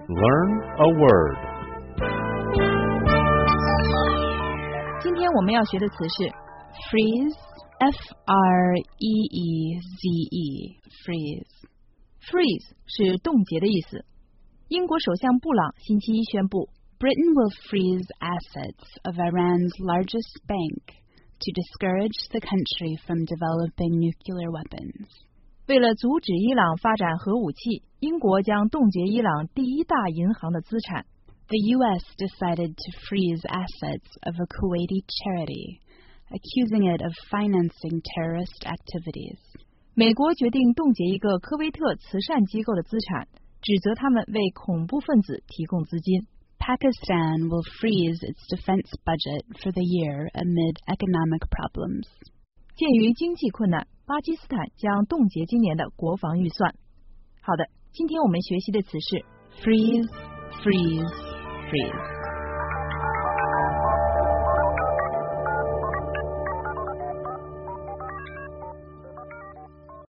Learn a word. 今天我们要学的词是 freeze, F-R-E-E-Z-E, freeze. Freeze 是冻结的意思。英国首相布朗星期一宣布 Britain will freeze assets of Iran's largest bank to discourage the country from developing nuclear weapons. 为了阻止伊朗发展核武器，英国将冻结伊朗第一大银行的资产。 The U.S. decided to freeze assets of a Kuwaiti charity, accusing it of financing terrorist activities. 美国决定冻结一个科威特慈善机构的资产，指责他们为恐怖分子提供资金。 Pakistan will freeze its defense budget for the year amid economic problems. 鉴于经济困难，巴基斯坦将冻结今年的国防预算。好的，今天我们学习的词是 freeze, freeze, freeze。